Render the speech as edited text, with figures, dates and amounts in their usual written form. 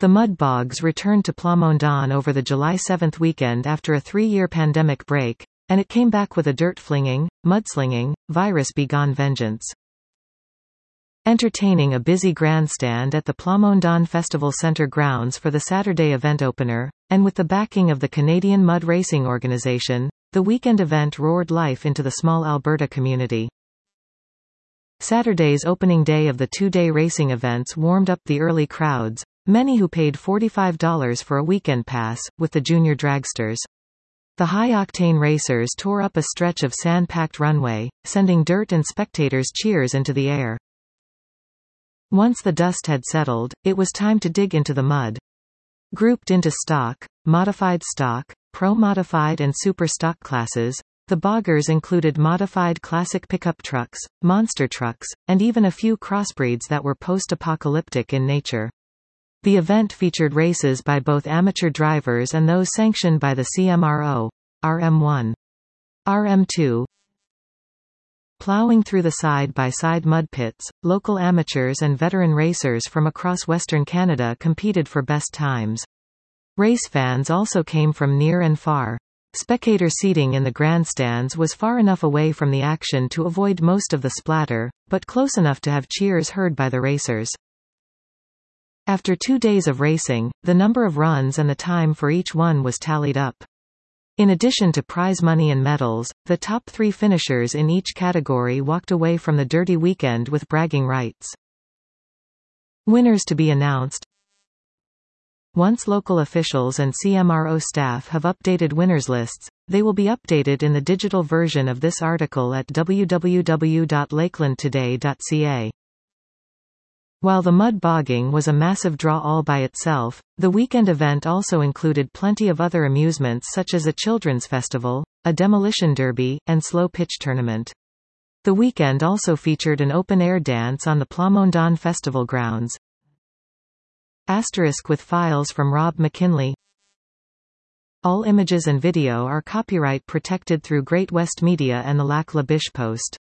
The mud bogs returned to Plamondon over the July 7 weekend after a 3-year pandemic break, and it came back with a dirt-flinging, mudslinging, virus-begone vengeance. Entertaining a busy grandstand at the Plamondon Festival Centre grounds for the Saturday event opener, and with the backing of the Canadian Mud Racing Organisation, the weekend event roared life into the small Alberta community. Saturday's opening day of the 2-day racing events warmed up the early crowds, many who paid $45 for a weekend pass, with the junior dragsters. The high-octane racers tore up a stretch of sand-packed runway, sending dirt and spectators' cheers into the air. Once the dust had settled, it was time to dig into the mud. Grouped into stock, modified stock, pro-modified and super stock classes, the boggers included modified classic pickup trucks, monster trucks, and even a few crossbreeds that were post-apocalyptic in nature. The event featured races by both amateur drivers and those sanctioned by the CMRO, RM1, RM2. Plowing through the side-by-side mud pits, local amateurs and veteran racers from across Western Canada competed for best times. Race fans also came from near and far. Spectator seating in the grandstands was far enough away from the action to avoid most of the splatter, but close enough to have cheers heard by the racers. After 2 days of racing, the number of runs and the time for each one was tallied up. In addition to prize money and medals, the top 3 finishers in each category walked away from the dirty weekend with bragging rights. Winners to be announced. Once local officials and CMRO staff have updated winners' lists, they will be updated in the digital version of this article at www.lakelandtoday.ca. While the mud bogging was a massive draw all by itself, the weekend event also included plenty of other amusements such as a children's festival, a demolition derby, and slow pitch tournament. The weekend also featured an open-air dance on the Plamondon Festival grounds. Asterisk with files from Rob McKinley. All images and video are copyright protected through Great West Media and the Lac La Biche Post.